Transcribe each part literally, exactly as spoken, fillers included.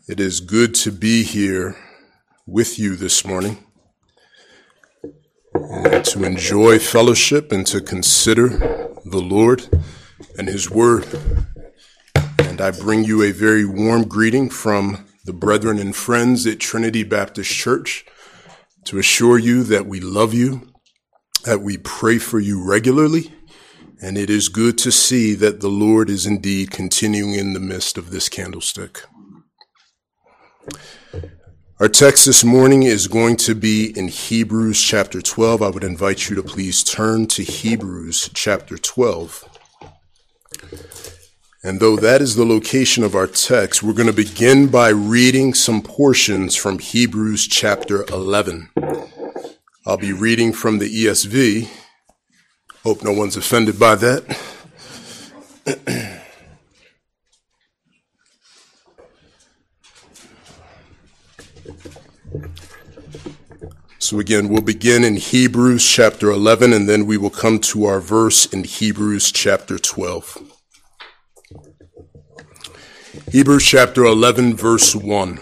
It is good to be here with you this morning and to enjoy fellowship and to consider the Lord and His Word. And I bring you a very warm greeting from the brethren and friends at Trinity Baptist Church to assure you that we love you, that we pray for you regularly, and it is good to see that the Lord is indeed continuing in the midst of this candlestick. Our text this morning is going to be in Hebrews chapter twelve. I would invite you to please turn to Hebrews chapter twelve. And though that is the location of our text, we're going to begin by reading some portions from Hebrews chapter eleven. I'll be reading from the E S V. Hope no one's offended by that. So again, we'll begin in Hebrews chapter eleven, and then we will come to our verse in Hebrews chapter twelve. Hebrews chapter eleven, verse one.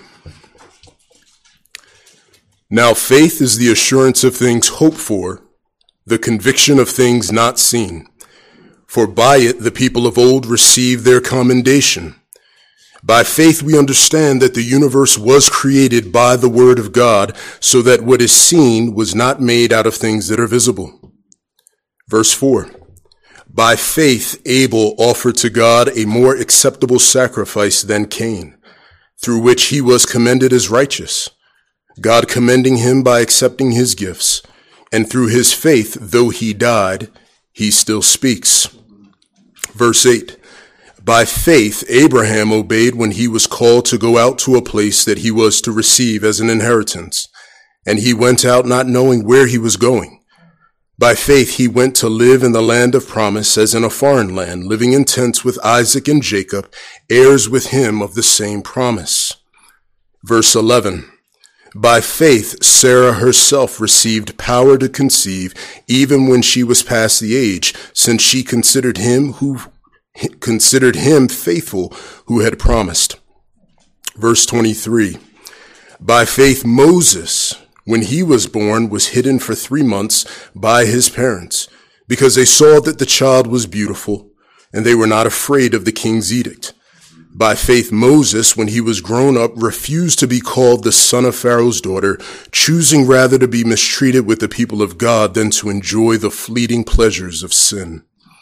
Now faith is the assurance of things hoped for, the conviction of things not seen. For by it the people of old received their commendation. By faith we understand that the universe was created by the word of God, so that what is seen was not made out of things that are visible. Verse four. By faith Abel offered to God a more acceptable sacrifice than Cain, through which he was commended as righteous, God commending him by accepting his gifts. And through his faith, though he died, he still speaks. Verse eight. By faith, Abraham obeyed when he was called to go out to a place that he was to receive as an inheritance. And he went out not knowing where he was going. By faith, he went to live in the land of promise as in a foreign land, living in tents with Isaac and Jacob, heirs with him of the same promise. Verse eleven. By faith, Sarah herself received power to conceive, even when she was past the age, since she considered him who considered him faithful who had promised. Verse twenty-three. By faith, Moses, when he was born, was hidden for three months by his parents, because they saw that the child was beautiful, and they were not afraid of the king's edict. By faith, Moses, when he was grown up, refused to be called the son of Pharaoh's daughter, choosing rather to be mistreated with the people of God than to enjoy the fleeting pleasures of sin.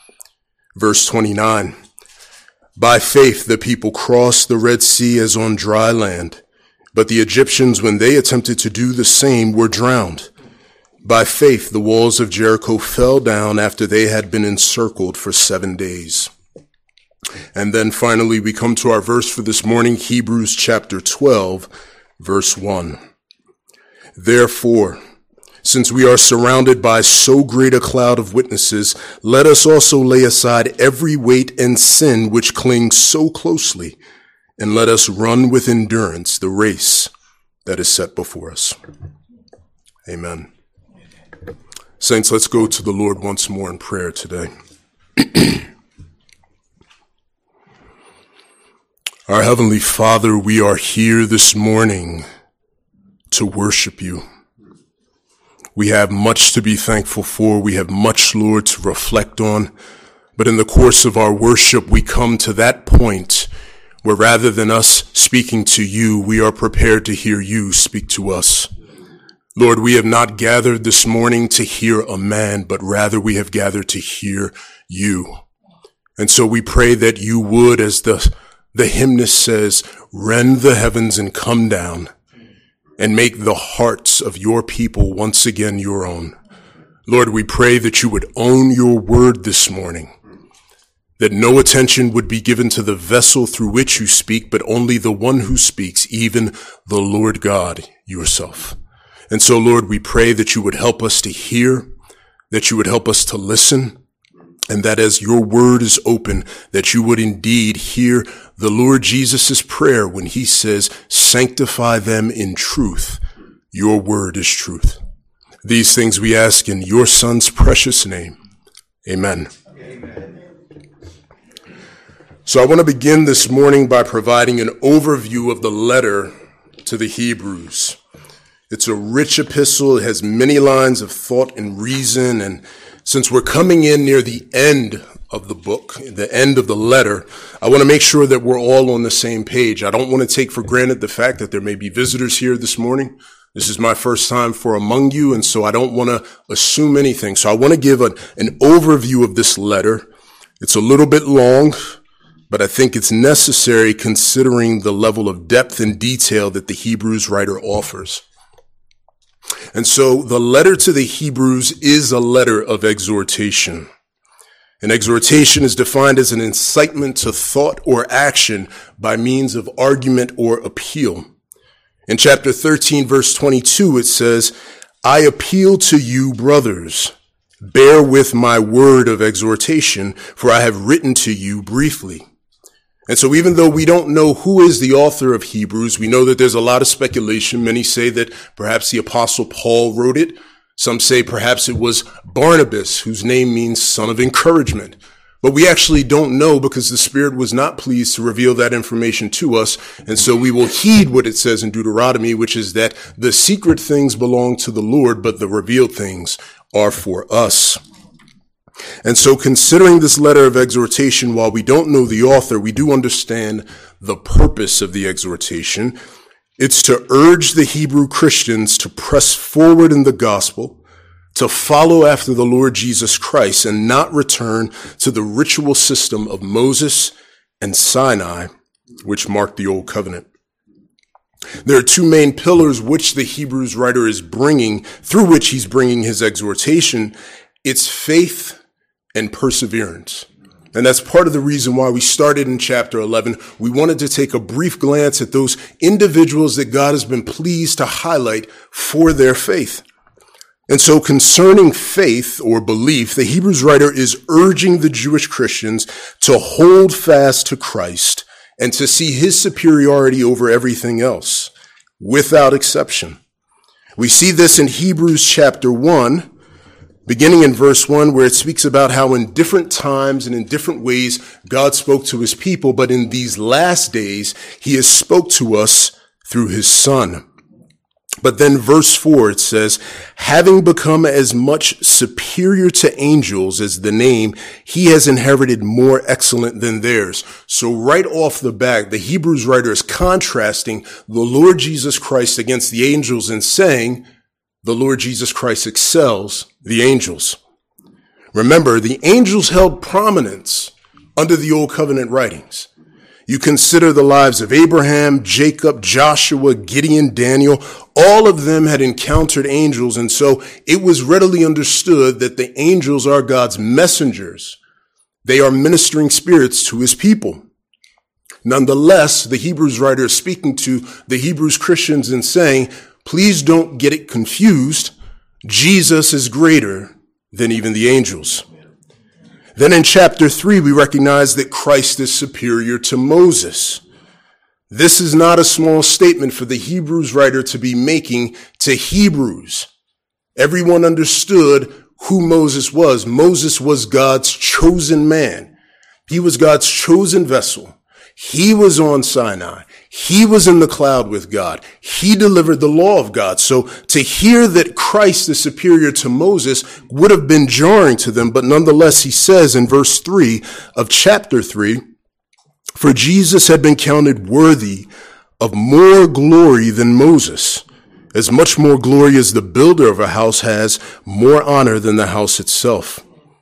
Verse twenty-nine. By faith, the people crossed the Red Sea as on dry land, but the Egyptians, when they attempted to do the same, were drowned. By faith, the walls of Jericho fell down after they had been encircled for seven days. And then finally, we come to our verse for this morning, Hebrews chapter twelve, verse one. Therefore, since we are surrounded by so great a cloud of witnesses, let us also lay aside every weight and sin which clings so closely, and let us run with endurance the race that is set before us. Amen. Saints, let's go to the Lord once more in prayer today. Our Heavenly Father, we are here this morning to worship you. We have much to be thankful for. We have much, Lord, to reflect on. But in the course of our worship, we come to that point where rather than us speaking to you, we are prepared to hear you speak to us. Lord, we have not gathered this morning to hear a man, but rather we have gathered to hear you. And so we pray that you would, as the, the hymnist says, rend the heavens and come down, and make the hearts of your people once again your own. Lord, we pray that you would own your word this morning, that no attention would be given to the vessel through which you speak, but only the one who speaks, even the Lord God yourself. And so, Lord, we pray that you would help us to hear, that you would help us to listen, and that as your word is open, that you would indeed hear the Lord Jesus' prayer when he says, sanctify them in truth. Your word is truth. These things we ask in your Son's precious name. Amen. Amen. So I want to begin this morning by providing an overview of the letter to the Hebrews. It's a rich epistle. It has many lines of thought and reason. And since we're coming in near the end of the book, the end of the letter, I want to make sure that we're all on the same page. I don't want to take for granted the fact that there may be visitors here this morning. This is my first time for among you, and so I don't want to assume anything. So I want to give an, an overview of this letter. It's a little bit long, but I think it's necessary considering the level of depth and detail that the Hebrews writer offers. And so the letter to the Hebrews is a letter of exhortation. An exhortation is defined as an incitement to thought or action by means of argument or appeal. In chapter thirteen, verse twenty-two, it says, "I appeal to you, brothers, bear with my word of exhortation, for I have written to you briefly." And so even though we don't know who is the author of Hebrews, we know that there's a lot of speculation. Many say that perhaps the Apostle Paul wrote it. Some say perhaps it was Barnabas, whose name means son of encouragement. But we actually don't know because the Spirit was not pleased to reveal that information to us. And so we will heed what it says in Deuteronomy, which is that the secret things belong to the Lord, but the revealed things are for us. And so considering this letter of exhortation, while we don't know the author, we do understand the purpose of the exhortation. It's to urge the Hebrew Christians to press forward in the gospel, to follow after the Lord Jesus Christ and not return to the ritual system of Moses and Sinai, which marked the Old Covenant. There are two main pillars which the Hebrews writer is bringing, through which he's bringing his exhortation. It's faith and perseverance. And that's part of the reason why we started in chapter eleven. We wanted to take a brief glance at those individuals that God has been pleased to highlight for their faith. And so concerning faith or belief, the Hebrews writer is urging the Jewish Christians to hold fast to Christ and to see his superiority over everything else, without exception. We see this in Hebrews chapter one, beginning in verse one, where it speaks about how in different times and in different ways God spoke to his people, but in these last days he has spoke to us through his Son. But then verse four, it says, "Having become as much superior to angels as the name, he has inherited more excellent than theirs." So right off the bat, the Hebrews writer is contrasting the Lord Jesus Christ against the angels and saying, the Lord Jesus Christ excels the angels. Remember, the angels held prominence under the Old Covenant writings. You consider the lives of Abraham, Jacob, Joshua, Gideon, Daniel. All of them had encountered angels, and so it was readily understood that the angels are God's messengers. They are ministering spirits to his people. Nonetheless, the Hebrews writer is speaking to the Hebrews Christians and saying, please don't get it confused. Jesus is greater than even the angels. Then in chapter three, we recognize that Christ is superior to Moses. This is not a small statement for the Hebrews writer to be making to Hebrews. Everyone understood who Moses was. Moses was God's chosen man. He was God's chosen vessel. He was on Sinai. He was in the cloud with God. He delivered the law of God. So to hear that Christ is superior to Moses would have been jarring to them. But nonetheless, he says in verse three of chapter three, "For Jesus had been counted worthy of more glory than Moses, as much more glory as the builder of a house has more honor than the house itself."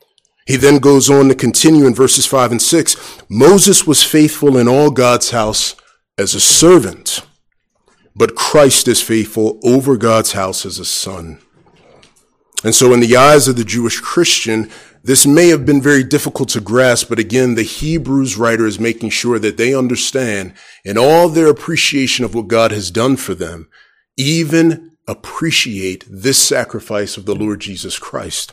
He then goes on to continue in verses five and six. "Moses was faithful in all God's house as a servant, but Christ is faithful over God's house as a son." And so in the eyes of the Jewish Christian, this may have been very difficult to grasp, but again, the Hebrews writer is making sure that they understand in all their appreciation of what God has done for them, even appreciate this sacrifice of the Lord Jesus Christ.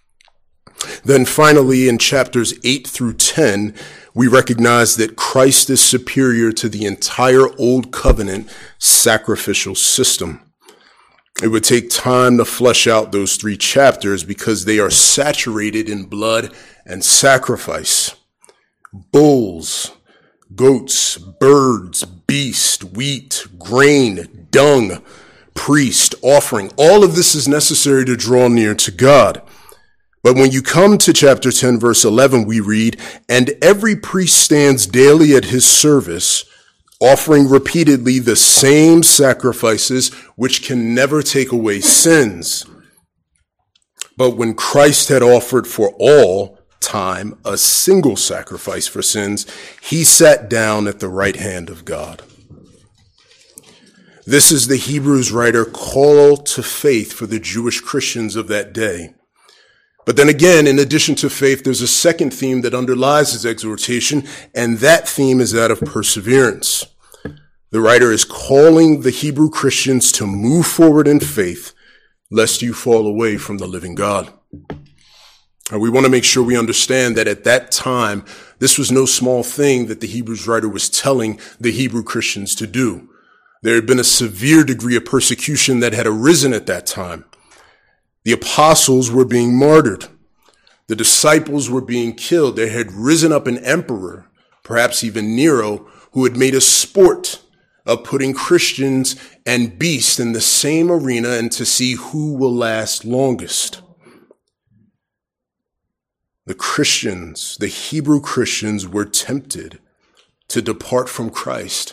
Then finally, in chapters eight through ten, we recognize that Christ is superior to the entire Old Covenant sacrificial system. It would take time to flesh out those three chapters because they are saturated in blood and sacrifice. Bulls goats, birds, beast, wheat, grain, dung, priest, offering. All of this is necessary to draw near to God. But when you come to chapter ten, verse eleven, we read, "And every priest stands daily at his service, offering repeatedly the same sacrifices which can never take away sins. But when Christ had offered for all time a single sacrifice for sins, he sat down at the right hand of God." This is the Hebrews writer call to faith for the Jewish Christians of that day. But then again, in addition to faith, there's a second theme that underlies his exhortation, and that theme is that of perseverance. The writer is calling the Hebrew Christians to move forward in faith, lest you fall away from the living God. And we want to make sure we understand that at that time, this was no small thing that the Hebrews writer was telling the Hebrew Christians to do. There had been a severe degree of persecution that had arisen at that time. The apostles were being martyred. The disciples were being killed. There had risen up an emperor, perhaps even Nero, who had made a sport of putting Christians and beasts in the same arena and to see who will last longest. The Christians, the Hebrew Christians, were tempted to depart from Christ.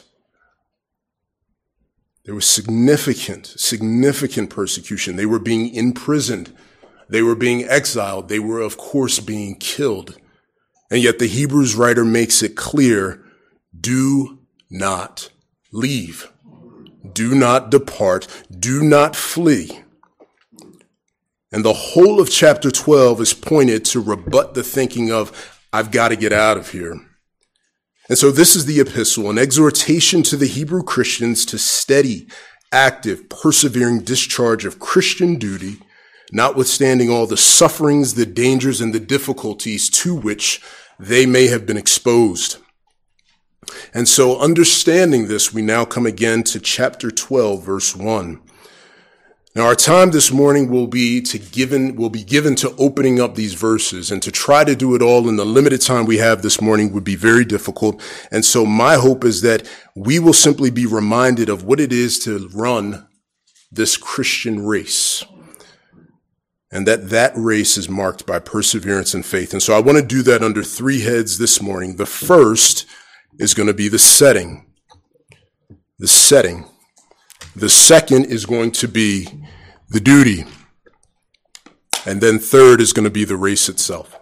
There was significant, significant persecution. They were being imprisoned. They were being exiled. They were, of course, being killed. And yet the Hebrews writer makes it clear, do not leave. Do not depart. Do not flee. And the whole of chapter twelve is pointed to rebut the thinking of, I've got to get out of here. And so this is the epistle, an exhortation to the Hebrew Christians to steady, active, persevering discharge of Christian duty, notwithstanding all the sufferings, the dangers, and the difficulties to which they may have been exposed. And so understanding this, we now come again to chapter twelve, verse one. Now, our time this morning will be to given, will be given to opening up these verses, and to try to do it all in the limited time we have this morning would be very difficult. And so my hope is that we will simply be reminded of what it is to run this Christian race, and that that race is marked by perseverance and faith. And so I want to do that under three heads this morning. The first is going to be the setting. The setting. The second is going to be the duty. And then third is going to be the race itself.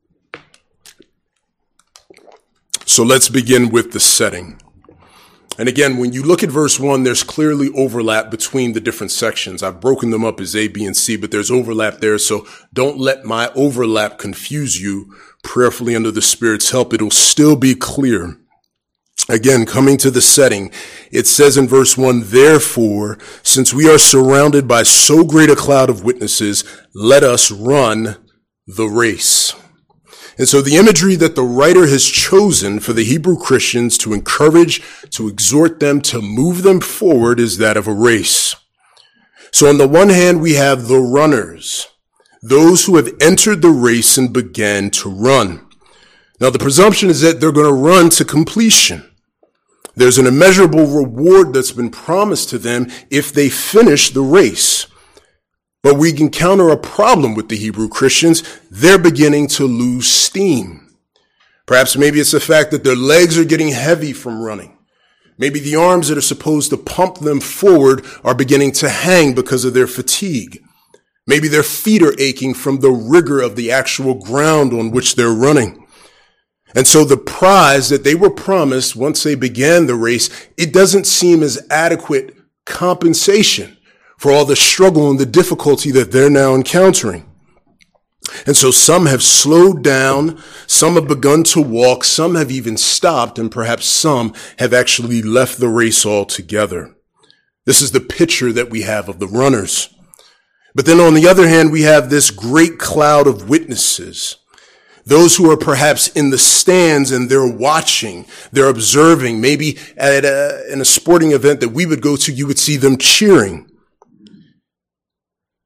So let's begin with the setting. And again, when you look at verse one, there's clearly overlap between the different sections. I've broken them up as A, B, and C, but there's overlap there. So don't let my overlap confuse you. Prayerfully, under the Spirit's help, it'll still be clear. Again, coming to the setting, it says in verse one, "Therefore, since we are surrounded by so great a cloud of witnesses, let us run the race." And so the imagery that the writer has chosen for the Hebrew Christians to encourage, to exhort them, to move them forward is that of a race. So on the one hand, we have the runners, those who have entered the race and began to run. Now, the presumption is that they're going to run to completion. There's an immeasurable reward that's been promised to them if they finish the race. But we encounter a problem with the Hebrew Christians. They're beginning to lose steam. Perhaps maybe it's the fact that their legs are getting heavy from running. Maybe the arms that are supposed to pump them forward are beginning to hang because of their fatigue. Maybe their feet are aching from the rigor of the actual ground on which they're running. And so the prize that they were promised once they began the race, it doesn't seem as adequate compensation for all the struggle and the difficulty that they're now encountering. And so some have slowed down, some have begun to walk, some have even stopped, and perhaps some have actually left the race altogether. This is the picture that we have of the runners. But then on the other hand, we have this great cloud of witnesses. Those who are perhaps in the stands and they're watching, they're observing. Maybe at a, in a sporting event that we would go to, you would see them cheering.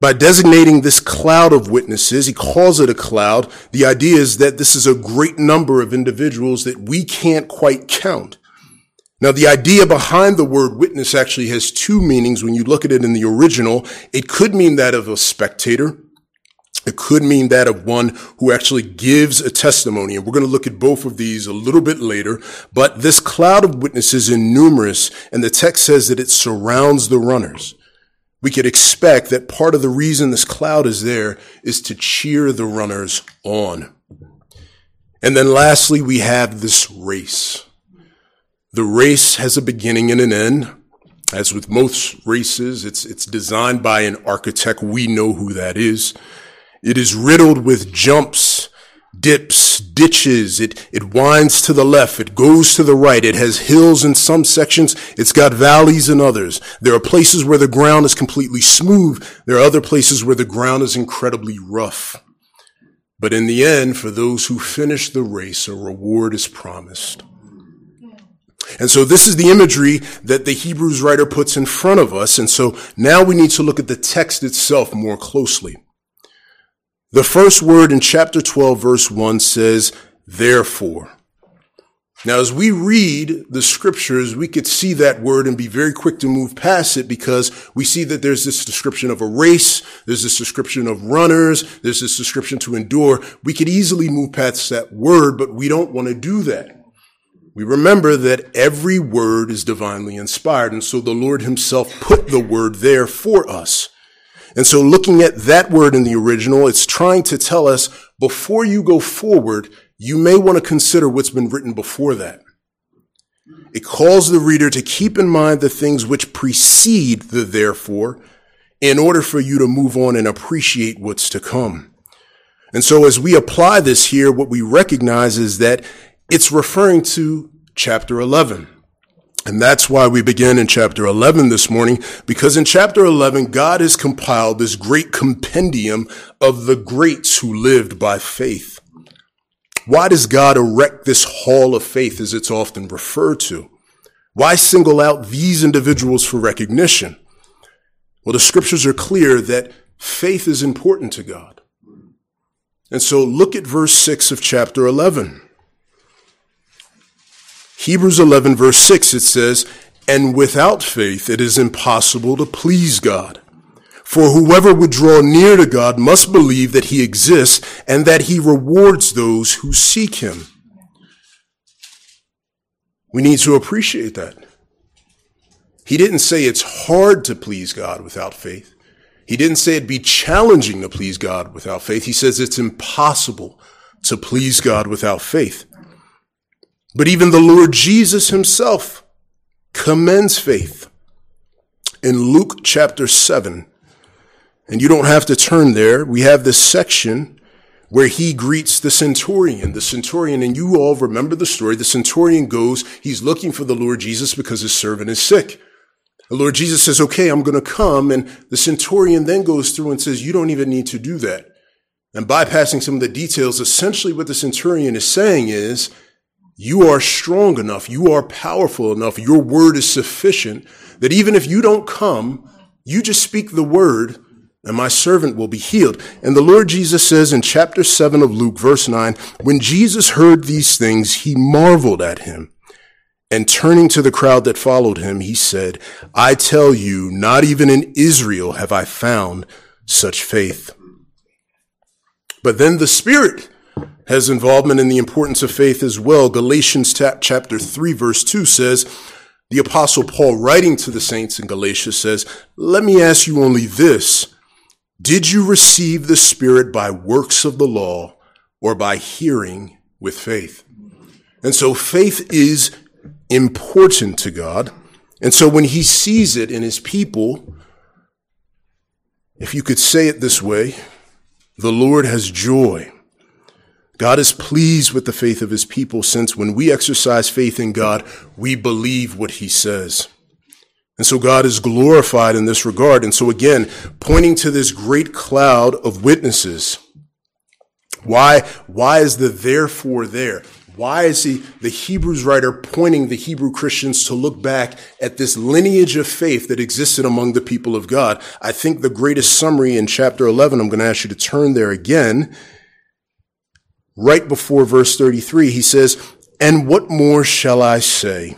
By designating this cloud of witnesses, he calls it a cloud. The idea is that this is a great number of individuals that we can't quite count. Now, the idea behind the word witness actually has two meanings when you look at it in the original. It could mean that of a spectator. It could mean that of one who actually gives a testimony. And we're going to look at both of these a little bit later. But this cloud of witnesses is numerous, and the text says that it surrounds the runners. We could expect that part of the reason this cloud is there is to cheer the runners on. And then lastly, we have this race. The race has a beginning and an end. As with most races, it's, it's designed by an architect. We know who that is. It is riddled with jumps, dips, ditches. It, it winds to the left. It goes to the right. It has hills in some sections. It's got valleys in others. There are places where the ground is completely smooth. There are other places where the ground is incredibly rough. But in the end, for those who finish the race, a reward is promised. And so this is the imagery that the Hebrews writer puts in front of us. And so now we need to look at the text itself more closely. The first word in chapter twelve, verse one says, therefore. Now, as we read the scriptures, we could see that word and be very quick to move past it because we see that there's this description of a race, there's this description of runners, there's this description to endure. We could easily move past that word, but we don't want to do that. We remember that every word is divinely inspired, and so the Lord himself put the word there for us. And so looking at that word in the original, it's trying to tell us before you go forward, you may want to consider what's been written before that. It calls the reader to keep in mind the things which precede the therefore in order for you to move on and appreciate what's to come. And so as we apply this here, what we recognize is that it's referring to chapter eleven. And that's why we begin in chapter eleven this morning, because in chapter eleven, God has compiled this great compendium of the greats who lived by faith. Why does God erect this hall of faith, as it's often referred to? Why single out these individuals for recognition? Well, the scriptures are clear that faith is important to God. And so look at verse six of chapter eleven. Hebrews eleven verse six, it says, and without faith it is impossible to please God. For whoever would draw near to God must believe that he exists and that he rewards those who seek him. We need to appreciate that. He didn't say it's hard to please God without faith. He didn't say it'd be challenging to please God without faith. He says it's impossible to please God without faith. But even the Lord Jesus himself commends faith. In Luke chapter seven, and you don't have to turn there, we have this section where he greets the centurion. The centurion, and you all remember the story, the centurion goes, he's looking for the Lord Jesus because his servant is sick. The Lord Jesus says, okay, I'm going to come, and the centurion then goes through and says, you don't even need to do that. And bypassing some of the details, essentially what the centurion is saying is, you are strong enough, you are powerful enough, your word is sufficient, that even if you don't come, you just speak the word, and my servant will be healed. And the Lord Jesus says in chapter seven of Luke, verse nine, when Jesus heard these things, he marveled at him. And turning to the crowd that followed him, he said, I tell you, not even in Israel have I found such faith. But then the Spirit has involvement in the importance of faith as well. Galatians chapter three, verse two says, the apostle Paul writing to the saints in Galatia says, let me ask you only this. Did you receive the Spirit by works of the law or by hearing with faith? And so faith is important to God. And so when he sees it in his people, if you could say it this way, the Lord has joy. God is pleased with the faith of his people, since when we exercise faith in God, we believe what he says. And so God is glorified in this regard. And so again, pointing to this great cloud of witnesses. Why, why is the therefore there? Why is he, the Hebrews writer, pointing the Hebrew Christians to look back at this lineage of faith that existed among the people of God? I think the greatest summary in chapter eleven, I'm going to ask you to turn there again. Right before verse thirty-three, he says, "And what more shall I say?"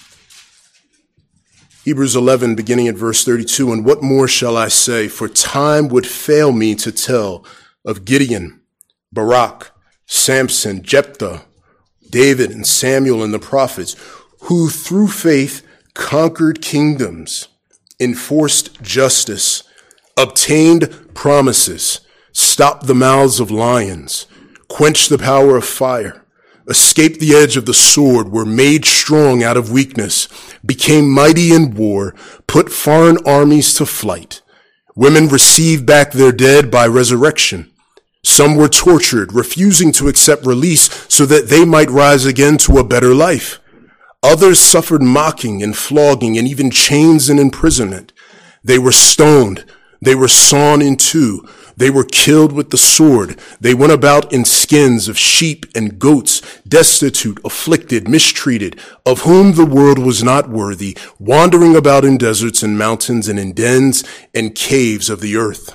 Hebrews eleven, beginning at verse thirty-two, "And what more shall I say? For time would fail me to tell of Gideon, Barak, Samson, Jephthah, David, and Samuel and the prophets, who through faith conquered kingdoms, enforced justice, obtained promises, stopped the mouths of lions, quenched the power of fire, escaped the edge of the sword, were made strong out of weakness, became mighty in war, put foreign armies to flight. Women received back their dead by resurrection. Some were tortured, refusing to accept release so that they might rise again to a better life. Others suffered mocking and flogging and even chains and imprisonment. They were stoned. They were sawn in two. They were killed with the sword. They went about in skins of sheep and goats, destitute, afflicted, mistreated, of whom the world was not worthy, wandering about in deserts and mountains and in dens and caves of the earth.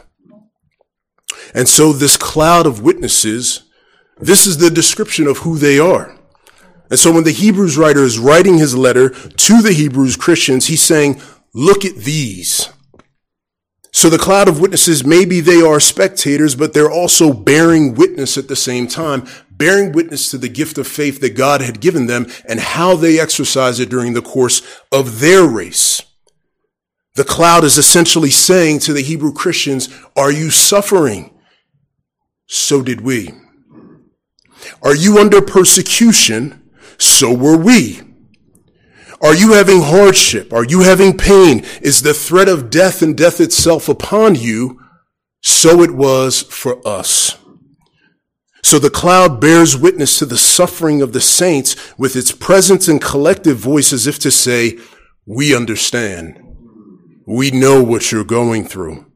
And so this cloud of witnesses, this is the description of who they are. And so when the Hebrews writer is writing his letter to the Hebrews Christians, he's saying, look at these. So the cloud of witnesses, maybe they are spectators, but they're also bearing witness at the same time, bearing witness to the gift of faith that God had given them and how they exercise it during the course of their race. The cloud is essentially saying to the Hebrew Christians, are you suffering? So did we. Are you under persecution? So were we. Are you having hardship? Are you having pain? Is the threat of death and death itself upon you? So it was for us. So the cloud bears witness to the suffering of the saints with its presence and collective voice as if to say, we understand. We know what you're going through.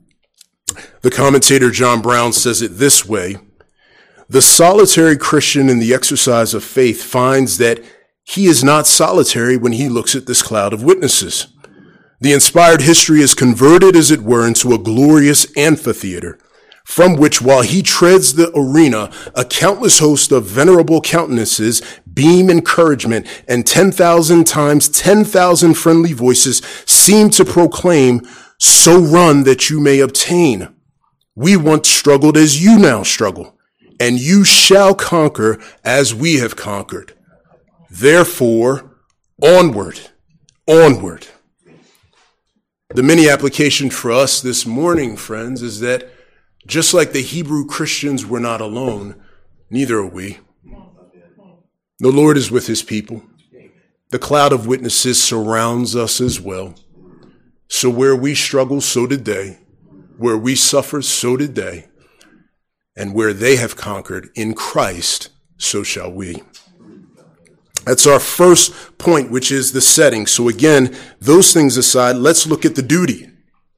The commentator John Brown says it this way: the solitary Christian in the exercise of faith finds that he is not solitary when he looks at this cloud of witnesses. The inspired history is converted, as it were, into a glorious amphitheater, from which, while he treads the arena, a countless host of venerable countenances beam encouragement, and ten thousand times ten thousand friendly voices seem to proclaim, so run that you may obtain. We once struggled as you now struggle, and you shall conquer as we have conquered. Therefore, onward, onward. The mini application for us this morning, friends, is that just like the Hebrew Christians were not alone, neither are we. The Lord is with his people. The cloud of witnesses surrounds us as well. So where we struggle, so did they. Where we suffer, so did they. And where they have conquered in Christ, so shall we. That's our first point, which is the setting. So again, those things aside, let's look at the duty.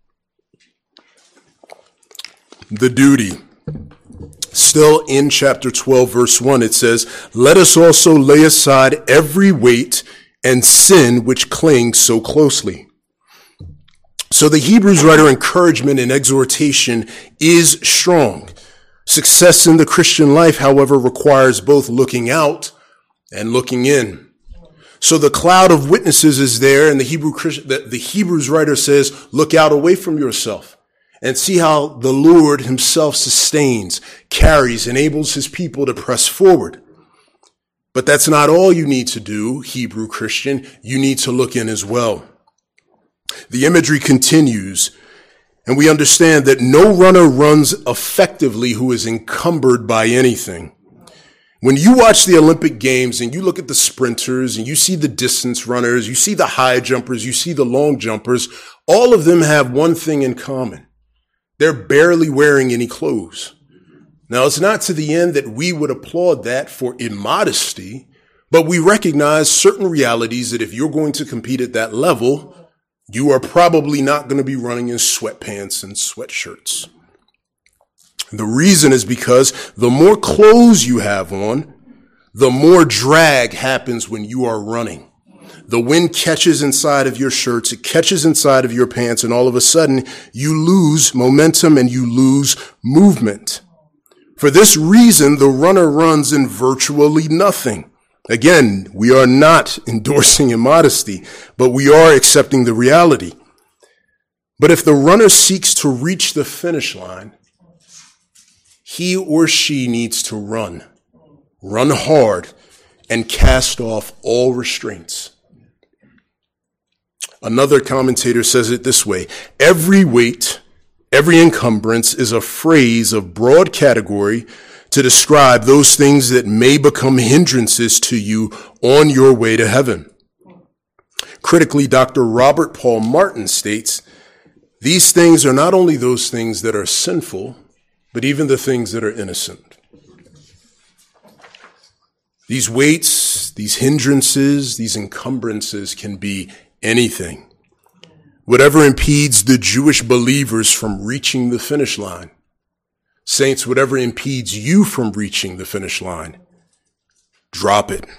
The duty. Still in chapter twelve, verse one, it says, let us also lay aside every weight and sin which clings so closely. So the Hebrews writer encouragement and exhortation is strong. Success in the Christian life, however, requires both looking out and looking in. So the cloud of witnesses is there, and the Hebrew the, the Hebrews writer says, look out away from yourself and see how the Lord himself sustains, carries, enables his people to press forward. But that's not all you need to do, Hebrew Christian. You need to look in as well. The imagery continues, and we understand that no runner runs effectively who is encumbered by anything. When you watch the Olympic Games and you look at the sprinters and you see the distance runners, you see the high jumpers, you see the long jumpers, all of them have one thing in common. They're barely wearing any clothes. Now, it's not to the end that we would applaud that for immodesty, but we recognize certain realities that if you're going to compete at that level, you are probably not going to be running in sweatpants and sweatshirts. The reason is because the more clothes you have on, the more drag happens when you are running. The wind catches inside of your shirts, it catches inside of your pants, and all of a sudden you lose momentum and you lose movement. For this reason, the runner runs in virtually nothing. Again, we are not endorsing immodesty, but we are accepting the reality. But if the runner seeks to reach the finish line, he or she needs to run, run hard, and cast off all restraints. Another commentator says it this way: every weight, every encumbrance is a phrase of broad category to describe those things that may become hindrances to you on your way to heaven. Critically, Doctor Robert Paul Martin states, these things are not only those things that are sinful, but even the things that are innocent. These weights, these hindrances, these encumbrances can be anything. Whatever impedes the Jewish believers from reaching the finish line. Saints, whatever impedes you from reaching the finish line, drop it.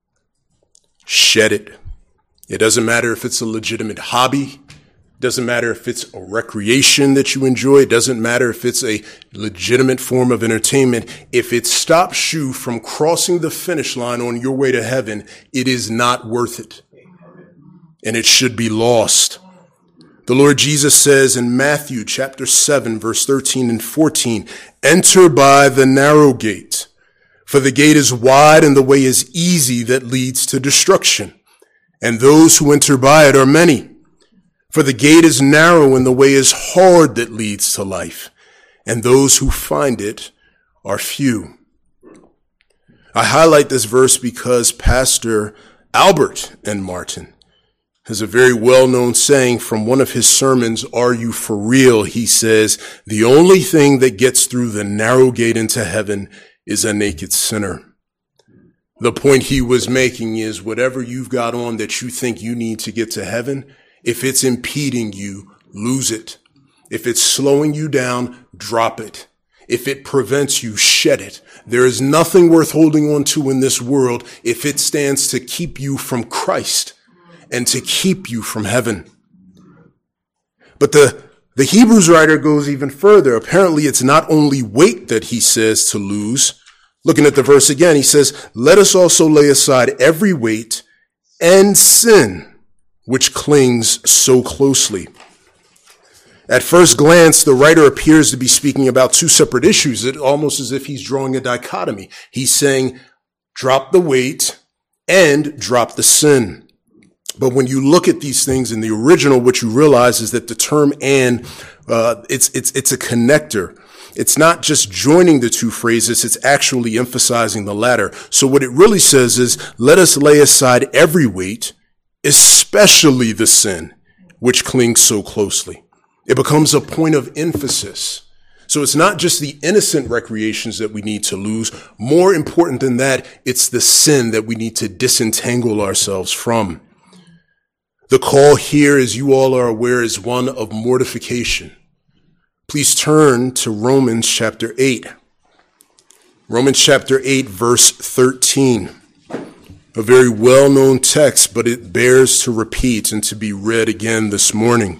Shed it. It doesn't matter if it's a legitimate hobby. It doesn't matter if it's a recreation that you enjoy. It doesn't matter if it's a legitimate form of entertainment. If it stops you from crossing the finish line on your way to heaven, it is not worth it. And it should be lost. The Lord Jesus says in Matthew chapter seven, verse thirteen and fourteen, enter by the narrow gate, for the gate is wide and the way is easy that leads to destruction. And those who enter by it are many. For the gate is narrow and the way is hard that leads to life. And those who find it are few. I highlight this verse because Pastor Albert N. Martin has a very well-known saying from one of his sermons, Are You For Real? He says, the only thing that gets through the narrow gate into heaven is a naked sinner. The point he was making is whatever you've got on that you think you need to get to heaven, if it's impeding you, lose it. If it's slowing you down, drop it. If it prevents you, shed it. There is nothing worth holding on to in this world if it stands to keep you from Christ and to keep you from heaven. But the, the Hebrews writer goes even further. Apparently, it's not only weight that he says to lose. Looking at the verse again, he says, let us also lay aside every weight and sin which clings so closely. At first glance, the writer appears to be speaking about two separate issues. It's almost as if he's drawing a dichotomy. He's saying, drop the weight and drop the sin. But when you look at these things in the original, what you realize is that the term and, uh, it's, it's, it's a connector. It's not just joining the two phrases, it's actually emphasizing the latter. So what it really says is, let us lay aside every weight, especially the sin, which clings so closely. It becomes a point of emphasis. So it's not just the innocent recreations that we need to lose. More important than that, it's the sin that we need to disentangle ourselves from. The call here, as you all are aware, is one of mortification. Please turn to Romans chapter eight. Romans chapter eight, verse thirteen. A very well-known text, but it bears to repeat and to be read again this morning.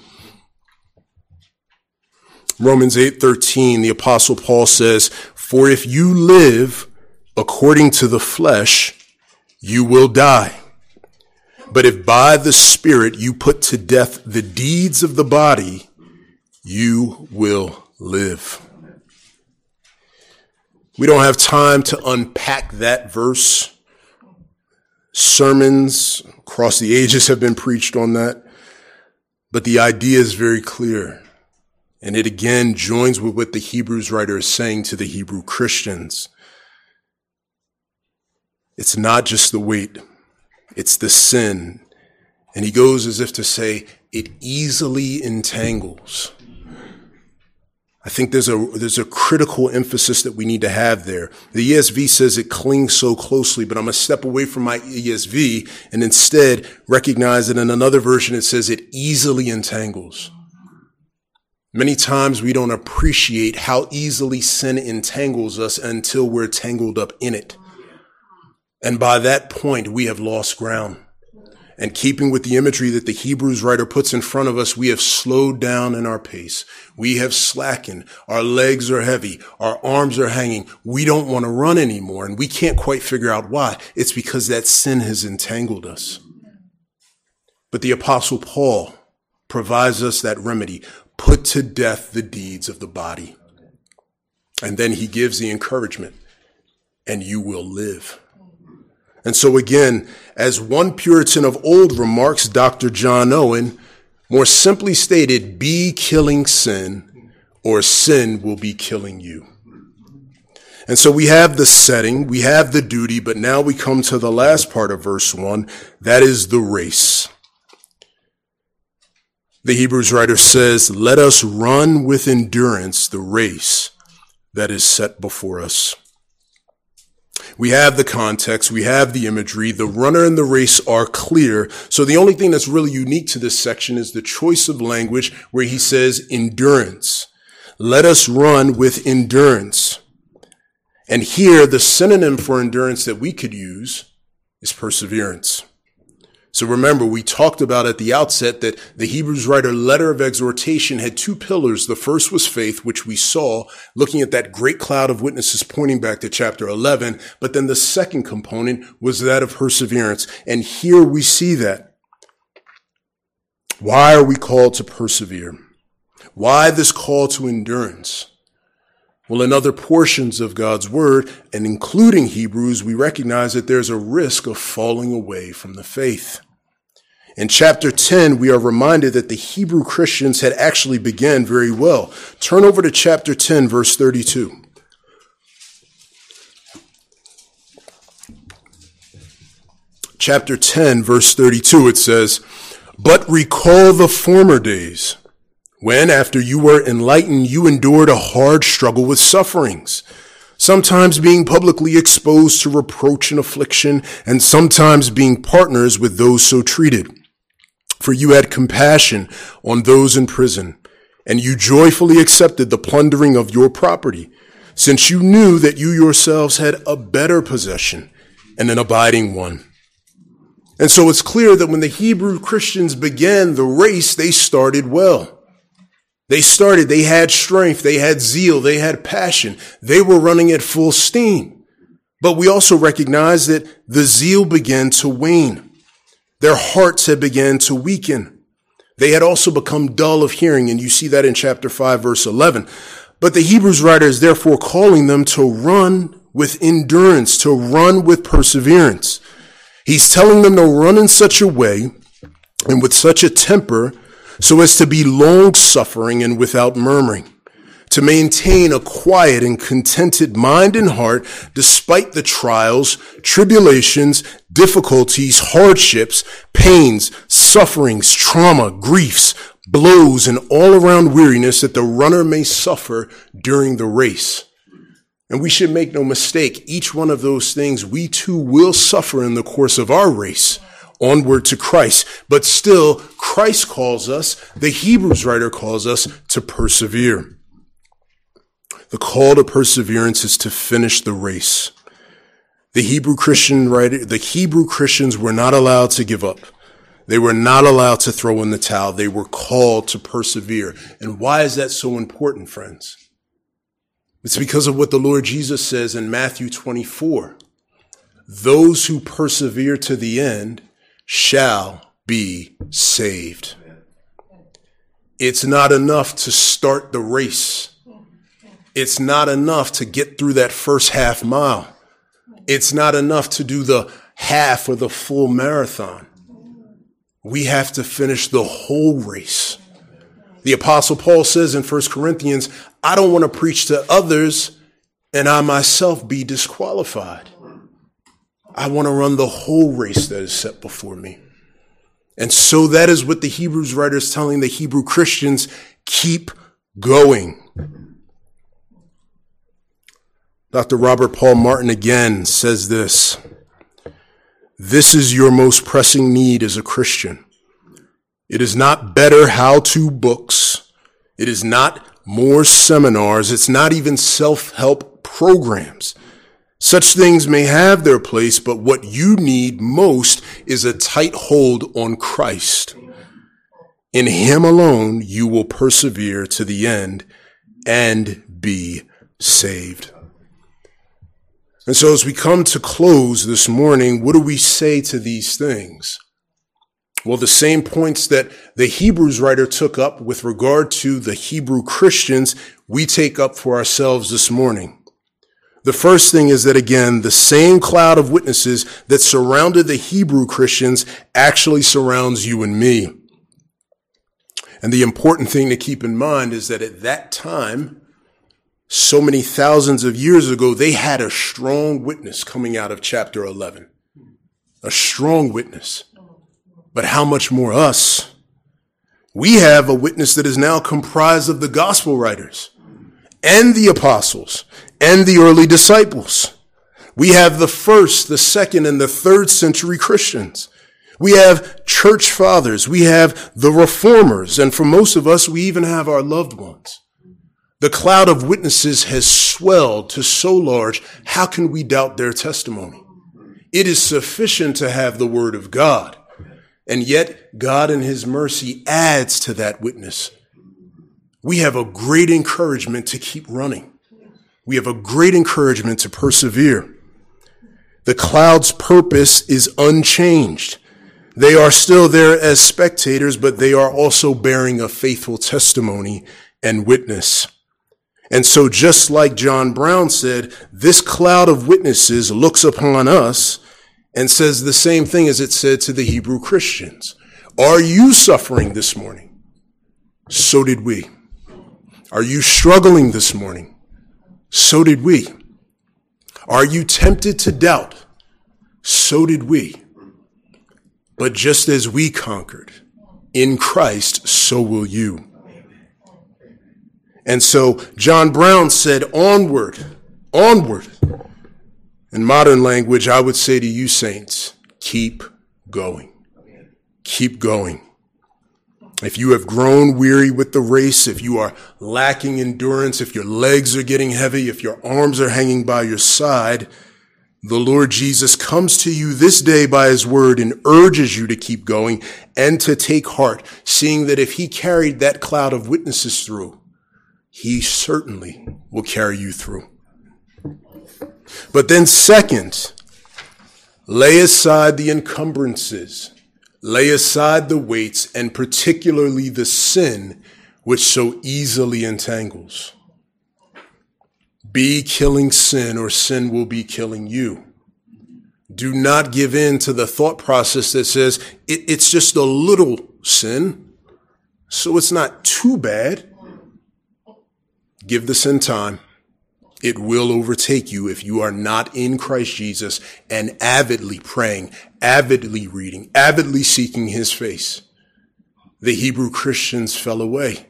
Romans eight thirteen, the Apostle Paul says, for if you live according to the flesh, you will die. But if by the Spirit you put to death the deeds of the body, you will live. We don't have time to unpack that verse. Sermons across the ages have been preached on that. But the idea is very clear. And it again joins with what the Hebrews writer is saying to the Hebrew Christians. It's not just the weight. It's the sin. And he goes as if to say, it easily entangles. I think there's a there's a critical emphasis that we need to have there. The E S V says it clings so closely, but I'm going to step away from my E S V and instead recognize that in another version it says it easily entangles. Many times we don't appreciate how easily sin entangles us until we're tangled up in it. And by that point, we have lost ground. And keeping with the imagery that the Hebrews writer puts in front of us, we have slowed down in our pace. We have slackened. Our legs are heavy. Our arms are hanging. We don't want to run anymore. And we can't quite figure out why. It's because that sin has entangled us. But the Apostle Paul provides us that remedy. Put to death the deeds of the body. And then he gives the encouragement, and you will live. And so again, as one Puritan of old remarks, Doctor John Owen, more simply stated, be killing sin, or sin will be killing you. And so we have the setting, we have the duty, but now we come to the last part of verse one, that is the race. The Hebrews writer says, let us run with endurance the race that is set before us. We have the context, we have the imagery, the runner and the race are clear. So the only thing that's really unique to this section is the choice of language where he says endurance. Let us run with endurance. And here the synonym for endurance that we could use is perseverance. So remember, we talked about at the outset that the Hebrews writer letter of exhortation had two pillars. The first was faith, which we saw looking at that great cloud of witnesses pointing back to chapter eleven. But then the second component was that of perseverance. And here we see that. Why are we called to persevere? Why this call to endurance? Well, in other portions of God's word, and including Hebrews, we recognize that there's a risk of falling away from the faith. In chapter ten, we are reminded that the Hebrew Christians had actually begun very well. Turn over to chapter ten, verse thirty-two. Chapter ten, verse thirty-two, it says, but recall the former days, when, after you were enlightened, you endured a hard struggle with sufferings, sometimes being publicly exposed to reproach and affliction, and sometimes being partners with those so treated. For you had compassion on those in prison, and you joyfully accepted the plundering of your property, since you knew that you yourselves had a better possession and an abiding one. And so it's clear that when the Hebrew Christians began the race, they started well. They started, they had strength, they had zeal, they had passion. They were running at full steam. But we also recognize that the zeal began to wane. Their hearts had begun to weaken. They had also become dull of hearing, and you see that in chapter five, verse eleven. But the Hebrews writer is therefore calling them to run with endurance, to run with perseverance. He's telling them to run in such a way and with such a temper so as to be long-suffering and without murmuring, to maintain a quiet and contented mind and heart despite the trials, tribulations, difficulties, hardships, pains, sufferings, trauma, griefs, blows, and all-around weariness that the runner may suffer during the race. And we should make no mistake, each one of those things we too will suffer in the course of our race, onward to Christ. But still, Christ calls us, the Hebrews writer calls us to persevere. The call to perseverance is to finish the race. The Hebrew Christian writer, the Hebrew Christians were not allowed to give up. They were not allowed to throw in the towel. They were called to persevere. And why is that so important, friends? It's because of what the Lord Jesus says in Matthew twenty-four. Those who persevere to the end shall be saved. It's not enough to start the race. It's not enough to get through that first half mile. It's not enough to do the half or the full marathon. We have to finish the whole race. The Apostle Paul says in First Corinthians, I don't want to preach to others and I myself be disqualified. I want to run the whole race that is set before me. And so that is what the Hebrews writer is telling the Hebrew Christians, keep going. Doctor Robert Paul Martin again says this, this is your most pressing need as a Christian. It is not better how-to books. It is not more seminars. It's not even self-help programs. Such things may have their place, but what you need most is a tight hold on Christ. In him alone, you will persevere to the end and be saved. And so as we come to close this morning, what do we say to these things? Well, the same points that the Hebrews writer took up with regard to the Hebrew Christians, we take up for ourselves this morning. The first thing is that, again, the same cloud of witnesses that surrounded the Hebrew Christians actually surrounds you and me. And the important thing to keep in mind is that at that time, so many thousands of years ago, they had a strong witness coming out of chapter eleven. A strong witness. But how much more us? We have a witness that is now comprised of the gospel writers and the apostles and the early disciples. We have the first, the second, and the third century Christians. We have church fathers. We have the reformers. And for most of us, we even have our loved ones. The cloud of witnesses has swelled to so large, how can we doubt their testimony? It is sufficient to have the word of God. And yet, God in his mercy adds to that witness. We have a great encouragement to keep running. We have a great encouragement to persevere. The cloud's purpose is unchanged. They are still there as spectators, but they are also bearing a faithful testimony and witness. And so just like John Brown said, this cloud of witnesses looks upon us and says the same thing as it said to the Hebrew Christians. Are you suffering this morning? So did we. Are you struggling this morning? So did we. Are you tempted to doubt? So did we. But just as we conquered in Christ, so will you. And so John Brown said, onward, onward. In modern language, I would say to you, saints, keep going. Keep going. If you have grown weary with the race, if you are lacking endurance, if your legs are getting heavy, if your arms are hanging by your side, the Lord Jesus comes to you this day by his word and urges you to keep going and to take heart, seeing that if he carried that cloud of witnesses through, he certainly will carry you through. But then second, lay aside the encumbrances. Lay aside the weights, and particularly the sin which so easily entangles. Be killing sin, or sin will be killing you. Do not give in to the thought process that says it, it's just a little sin, so it's not too bad. Give the sin time. It will overtake you if you are not in Christ Jesus and avidly praying, avidly reading, avidly seeking his face. The Hebrew Christians fell away.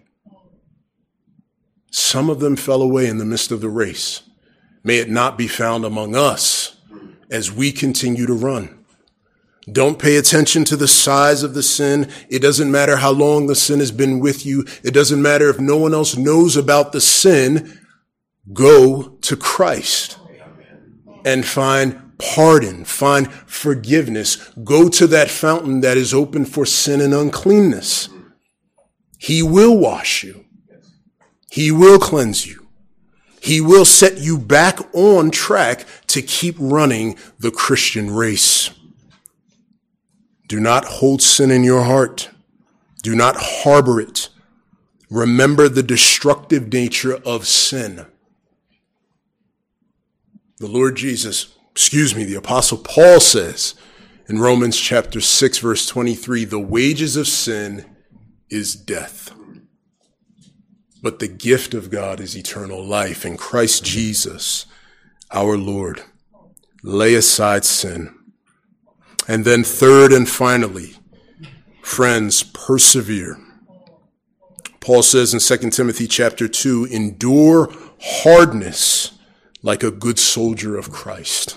Some of them fell away in the midst of the race. May it not be found among us as we continue to run. Don't pay attention to the size of the sin. It doesn't matter how long the sin has been with you. It doesn't matter if no one else knows about the sin. Go to Christ and find pardon, find forgiveness. Go to that fountain that is open for sin and uncleanness. He will wash you. He will cleanse you. He will set you back on track to keep running the Christian race. Do not hold sin in your heart. Do not harbor it. Remember the destructive nature of sin. The Lord Jesus, excuse me, the Apostle Paul says in Romans chapter six, verse twenty-three, the wages of sin is death. But the gift of God is eternal life in Christ Jesus, our Lord. Lay aside sin. And then third and finally, friends, persevere. Paul says in Second Timothy chapter two, endure hardness like a good soldier of Christ.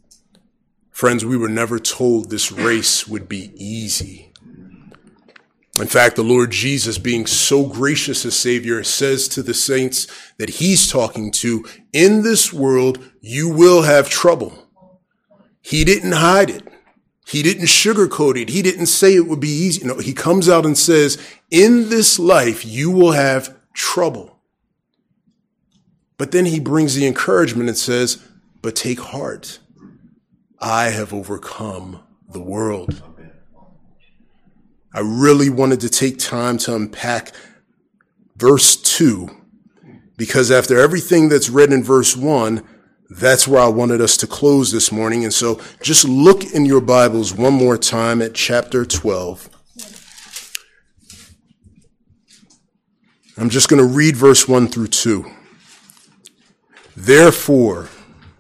Friends, we were never told this race would be easy. In fact, the Lord Jesus, being so gracious a Savior, says to the saints that he's talking to, in this world, you will have trouble. He didn't hide it. He didn't sugarcoat it. He didn't say it would be easy. No, he comes out and says, in this life, you will have trouble. But then he brings the encouragement and says, but take heart. I have overcome the world. I really wanted to take time to unpack verse two, because after everything that's read in verse one, that's where I wanted us to close this morning. And so just look in your Bibles one more time at chapter twelve. I'm just going to read verse one through two. Therefore,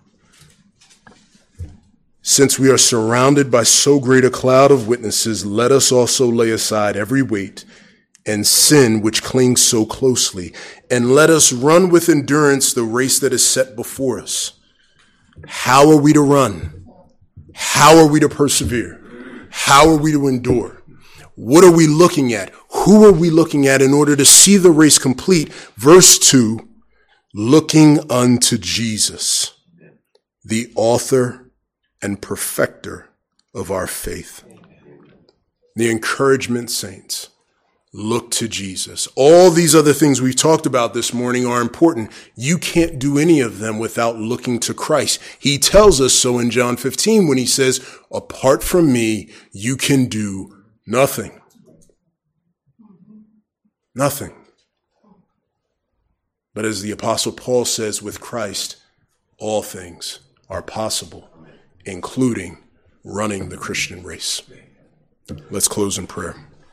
since we are surrounded by so great a cloud of witnesses, let us also lay aside every weight and sin which clings so closely, and let us run with endurance the race that is set before us. How are we to run? How are we to persevere? How are we to endure? What are we looking at? Who are we looking at in order to see the race complete? Verse two, looking unto Jesus, the author and perfecter of our faith. The encouragement, saints, look to Jesus. All these other things we've talked about this morning are important. You can't do any of them without looking to Christ. He tells us so in John fifteen when he says, apart from me, you can do nothing. Nothing. But as the Apostle Paul says, with Christ, all things are possible, including running the Christian race. Let's close in prayer.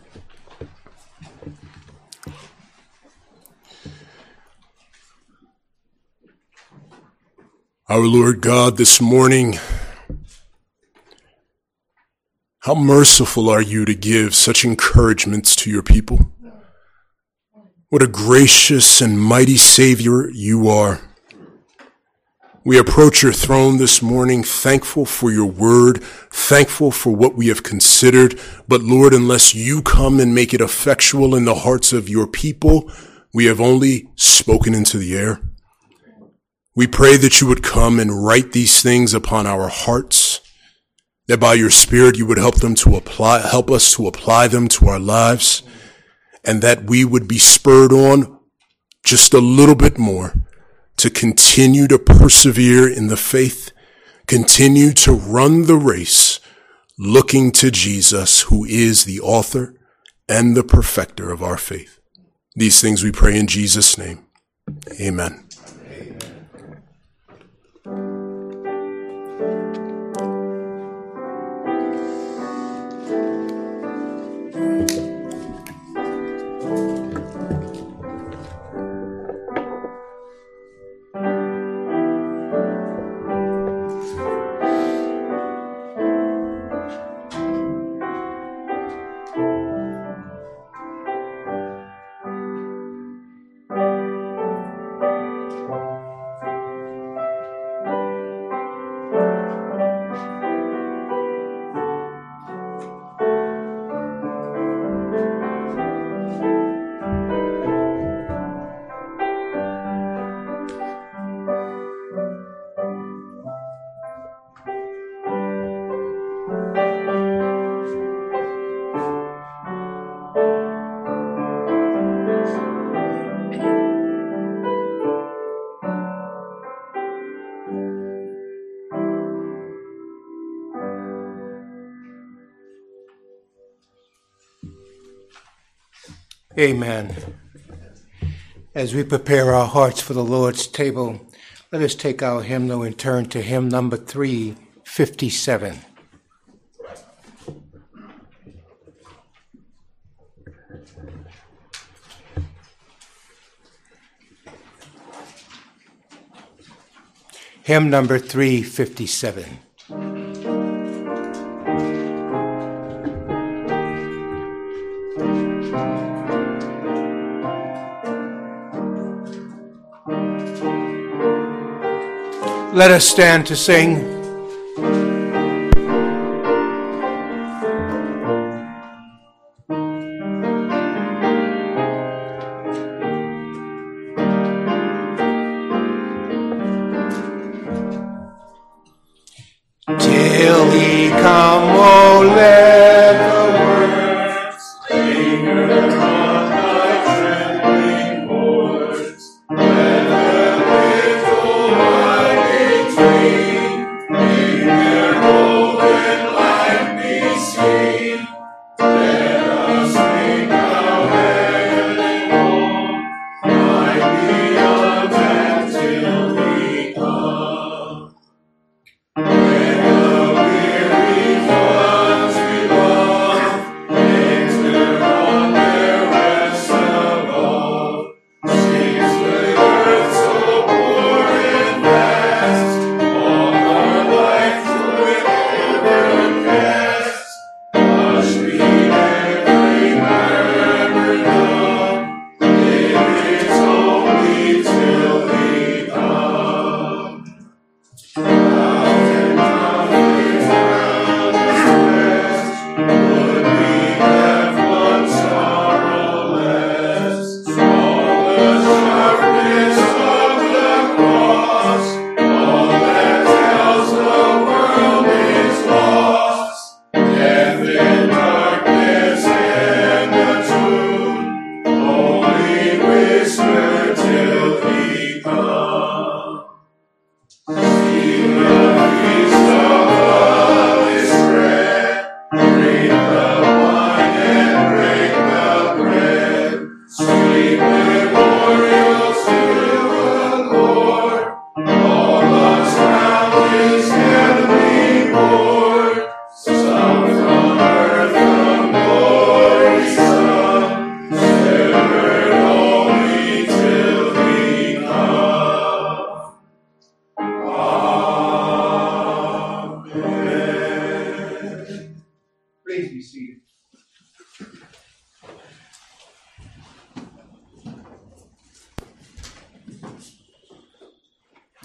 Our Lord God, this morning, how merciful are you to give such encouragements to your people. What a gracious and mighty Savior you are. We approach your throne this morning thankful for your word, thankful for what we have considered. But Lord, unless you come and make it effectual in the hearts of your people, we have only spoken into the air. We pray that you would come and write these things upon our hearts, that by your Spirit you would help them to apply, help us to apply them to our lives, and that we would be spurred on just a little bit more to continue to persevere in the faith, continue to run the race, looking to Jesus, who is the author and the perfecter of our faith. These things we pray in Jesus' name. Amen. Amen. As we prepare our hearts for the Lord's table, let us take our hymnal and turn to hymn number three fifty-seven. Hymn number three fifty-seven. Let us stand to sing.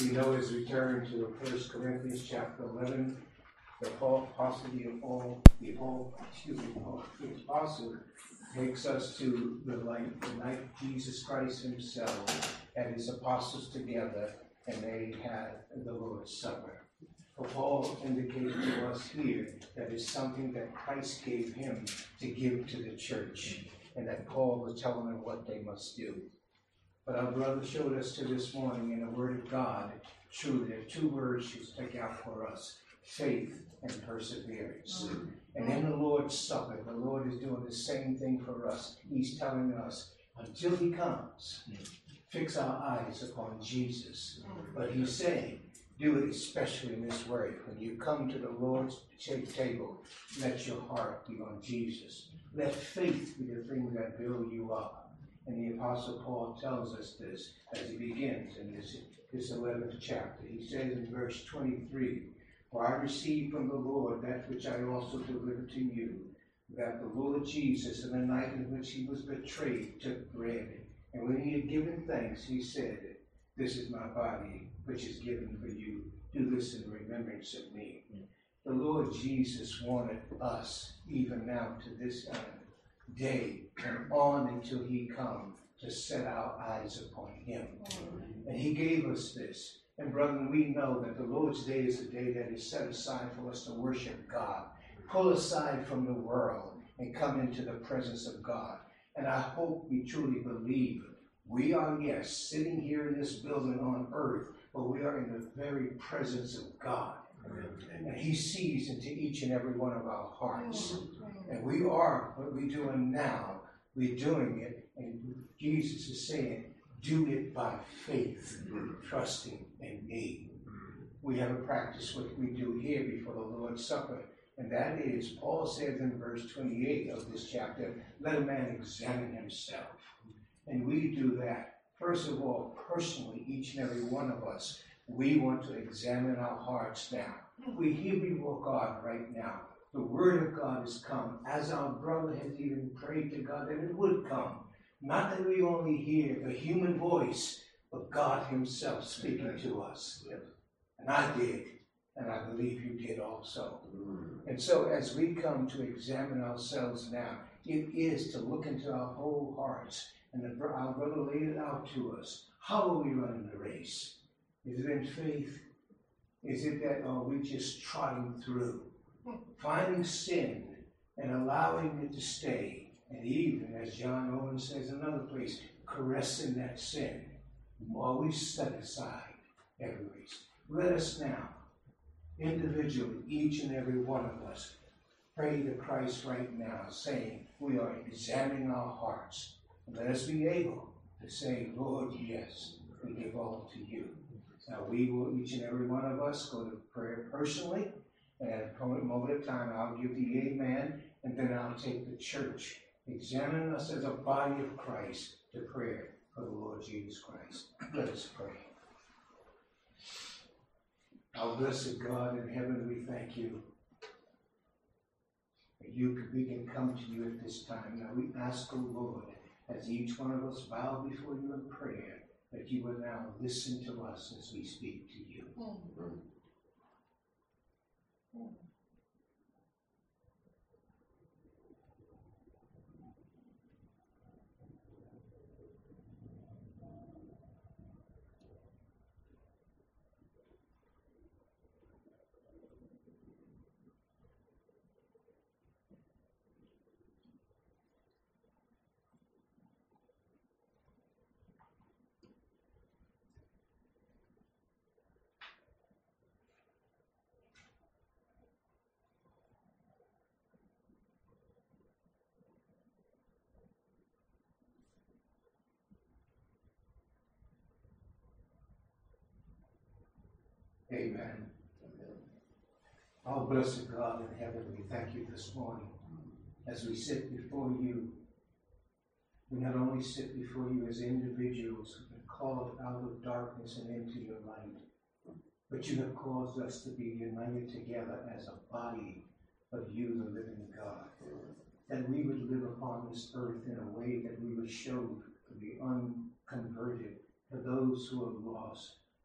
We know as we turn to First Corinthians chapter eleven, the Paul, apostle, the Paul, the Paul, excuse me, Paul, the apostle takes us to the light, the night Jesus Christ himself and his apostles together, and they had the Lord's Supper. For Paul indicated to us here that it's something that Christ gave him to give to the church, and that Paul was telling them what they must do. But our brother showed us to this morning in the Word of God, truly, there are two words to stick out for us: faith and perseverance. Mm-hmm. And in the Lord's Supper, the Lord is doing the same thing for us. He's telling us, until he comes, fix our eyes upon Jesus. But he's saying, do it especially in this way. When you come to the Lord's table, let your heart be on Jesus. Let faith be the thing that build you up. And the Apostle Paul tells us this as he begins in this, this eleventh chapter. He says in verse twenty-three, for I received from the Lord that which I also delivered to you, that the Lord Jesus, in the night in which he was betrayed, took bread. And when he had given thanks, he said, this is my body, which is given for you. Do this in remembrance of me. The Lord Jesus wanted us, even now to this uh, day, and on until he come, to set our eyes upon him. And he gave us this. And brethren, we know that the Lord's Day is a day that is set aside for us to worship God, pull aside from the world, and come into the presence of God. And I hope we truly believe we are, yes, sitting here in this building on earth, but we are in the very presence of God. And he sees into each and every one of our hearts. And we are what we're doing now. We're doing it, and Jesus is saying, do it by faith, trusting in me. We have a practice what we do here before the Lord's Supper, and that is, Paul says in verse twenty-eight of this chapter, let a man examine himself. And we do that, first of all, personally, each and every one of us. We want to examine our hearts now. We hear before God right now. The Word of God has come, as our brother has even prayed to God that it would come. Not that we only hear the human voice, but God himself speaking to us. And I did, and I believe you did also. And so as we come to examine ourselves now, it is to look into our whole hearts. And the, our brother laid it out to us. How are we running the race? Is it in faith? Is it that are we just trotting through, finding sin and allowing it to stay? And even, as John Owen says in another place, caressing that sin, always set aside every race. Let us now, individually, each and every one of us, pray to Christ right now, saying we are examining our hearts. And let us be able to say, Lord, yes, we give all to you. Now we will, each and every one of us, go to prayer personally, and at a moment of time, I'll give the amen, and then I'll take the church, examine us as a body of Christ, to prayer for the Lord Jesus Christ. Let us pray. Our blessed God in heaven, we thank you that you could, we can come to you at this time. Now we ask, O Lord, as each one of us bow before you in prayer, that you will now listen to us as we speak to you. Mm-hmm. Amen. Our blessed God in heaven, we thank you this morning as we sit before you. We not only sit before you as individuals who have been called out of darkness and into your light, but you have caused us to be united together as a body of you, the living God, that we would live upon this earth in a way that we would show to the unconverted, for those who are lost,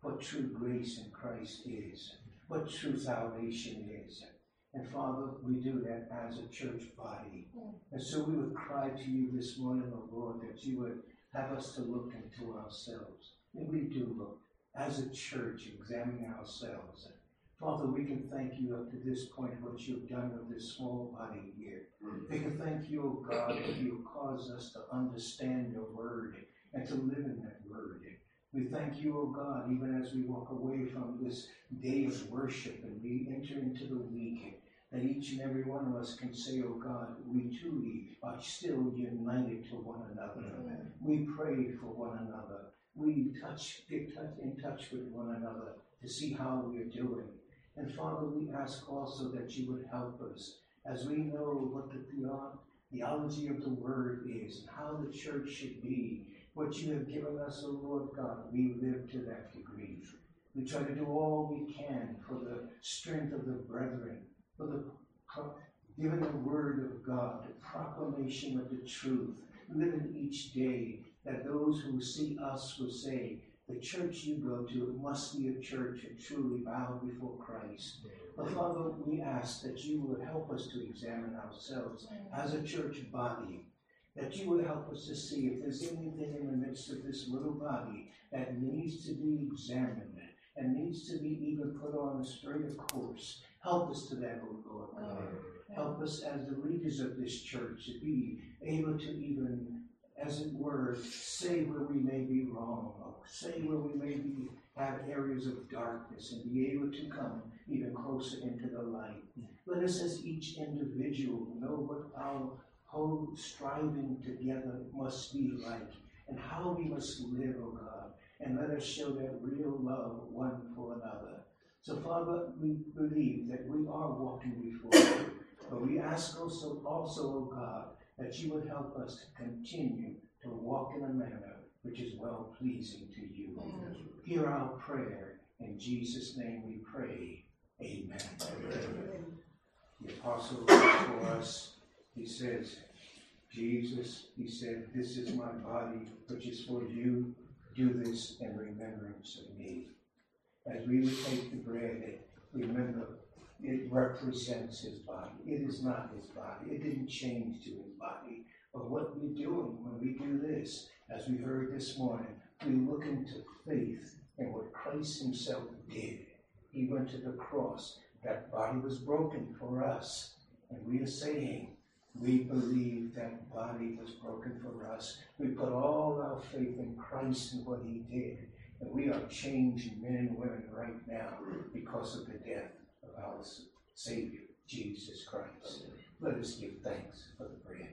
what true grace in Christ is, what true salvation is. And Father, we do that as a church body. And so we would cry to you this morning, O Lord, that you would have us to look into ourselves. And we do look as a church, examining ourselves. Father, we can thank you up to this point what you've done with this small body here. We can thank you, O God, that you caused us to understand your word and to live in that word. We thank you, O God, even as we walk away from this day of worship and we enter into the week, that each and every one of us can say, oh God, we truly are still united to one another. Amen. We pray for one another. We touch, get touch, in touch with one another to see how we are doing. And Father, we ask also that you would help us as we know what the theo- theology of the word is and how the church should be. What you have given us, O Lord God, we live to that degree. We try to do all we can for the strength of the brethren, for the pro- giving the word of God, the proclamation of the truth, living each day, that those who see us will say, the church you go to must be a church that truly bowed before Christ. But Father, we ask that you would help us to examine ourselves as a church body, that you would help us to see if there's anything in the midst of this little body that needs to be examined and needs to be even put on a straighter course. Help us to that, O Lord God. Help us as the leaders of this church to be able to even, as it were, say where we may be wrong, or say where we may be have areas of darkness, and be able to come even closer into the light. Let us as each individual know what our whole striving together must be like, and how we must live, O God, and let us show that real love one for another. So, Father, we believe that we are walking before you, but we ask also, also, O God, that you would help us to continue to walk in a manner which is well-pleasing to you. Amen. Hear our prayer. In Jesus' name we pray. Amen. Amen. The apostle writes for us, he says, Jesus, he said, this is my body, which is for you. Do this in remembrance of me. As we would take the bread, remember, it represents his body. It is not his body. It didn't change to his body. But what we're doing when we do this, as we heard this morning, we look into faith and what Christ himself did. He went to the cross. That body was broken for us. And we are saying, we believe that body was broken for us. We put all our faith in Christ and what he did. And we are changed men and women right now because of the death of our Savior, Jesus Christ. Let us give thanks for the bread.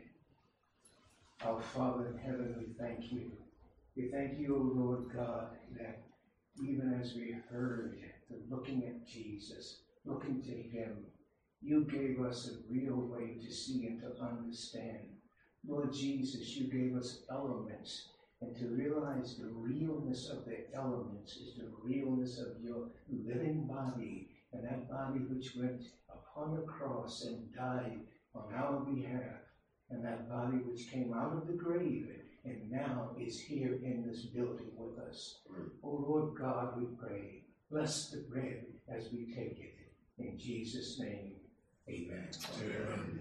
Our Father in heaven, we thank you. We thank you, O Lord God, that even as we heard, the looking at Jesus, looking to him, you gave us a real way to see and to understand. Lord Jesus, you gave us elements, and to realize the realness of the elements is the realness of your living body, and that body which went upon the cross and died on our behalf, and that body which came out of the grave and now is here in this building with us. Mm. Oh Lord God, we pray, bless the bread as we take it. In Jesus' name, amen. Amen.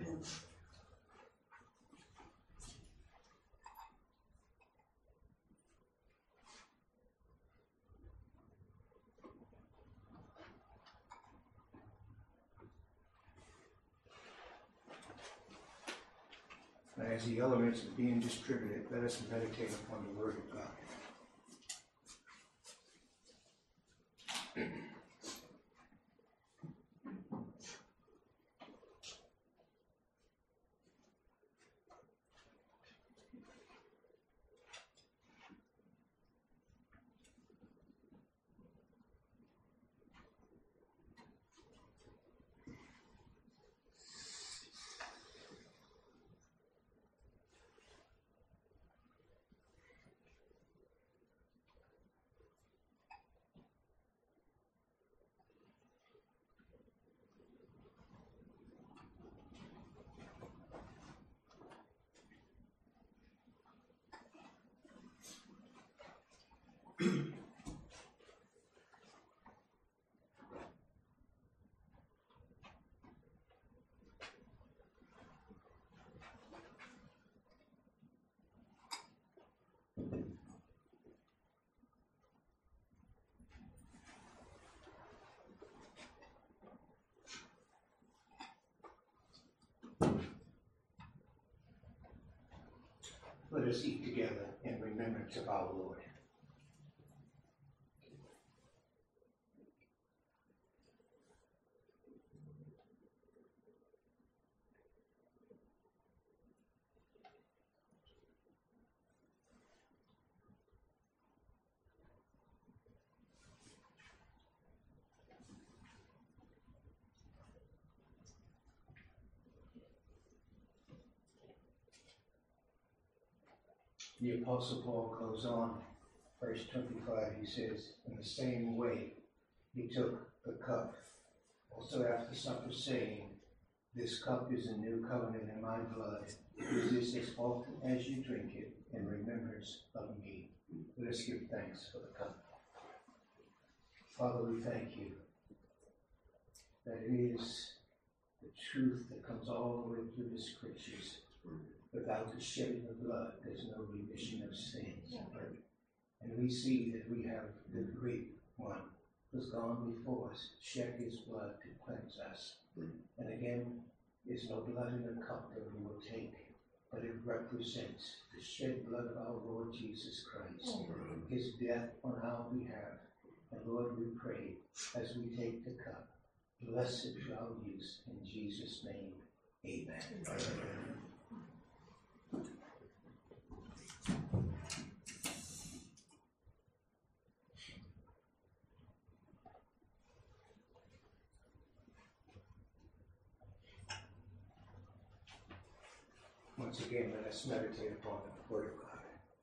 As the elements are being distributed, let us meditate upon the word of God. Let us eat together in remembrance of our Lord. The Apostle Paul goes on, verse twenty-five, he says, in the same way he took the cup, also after supper, saying, this cup is a new covenant in my blood. Do this as often as you drink it in remembrance of me. Let us give thanks for the cup. Father, we thank you that it is the truth that comes all the way through the scriptures. Without the shedding of blood, there's no remission of sins. Yeah. And we see that we have the great one who's gone before us, shed his blood to cleanse us. Mm. And again, there's no blood in the cup that we will take, but it represents the shed blood of our Lord Jesus Christ, mm. his death on our behalf. And Lord, we pray as we take the cup, blessed shall use in Jesus' name. Amen. Amen. Once again, let us meditate upon the Word of God.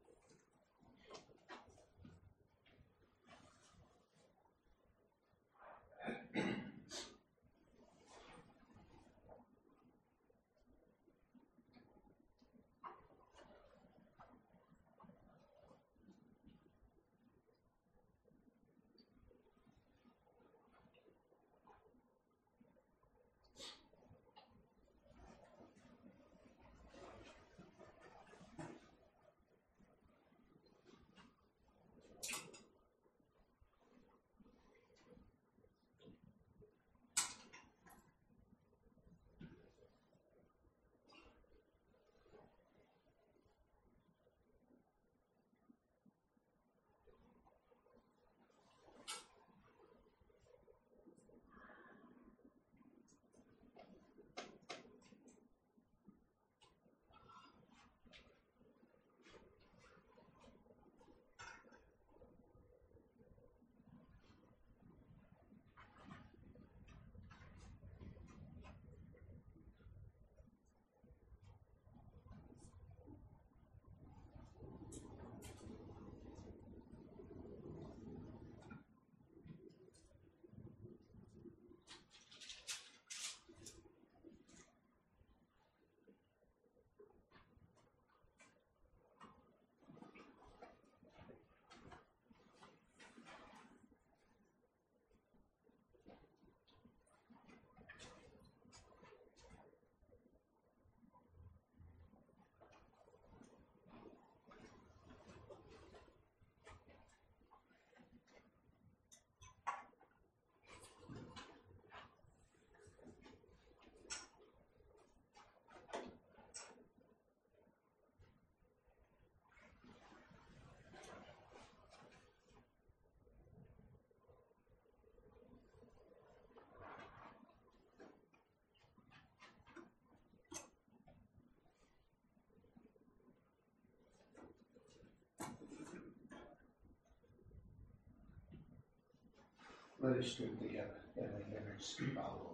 Let us drink together in remembrance of our Lord.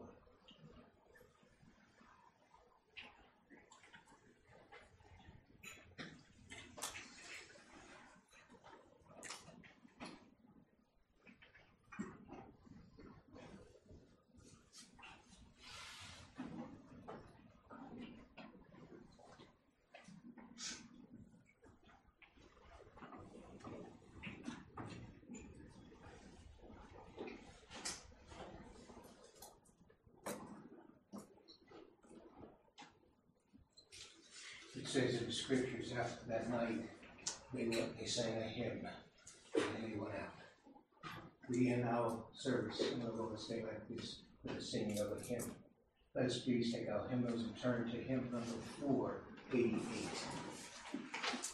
It says in the scriptures, after that night, they went, they sang a hymn, and then they went out. We in our service, in the Lord's Day like this, with the singing of a hymn. Let us please take our hymnals and turn to hymn number four eighty-eight.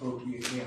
appropriate here.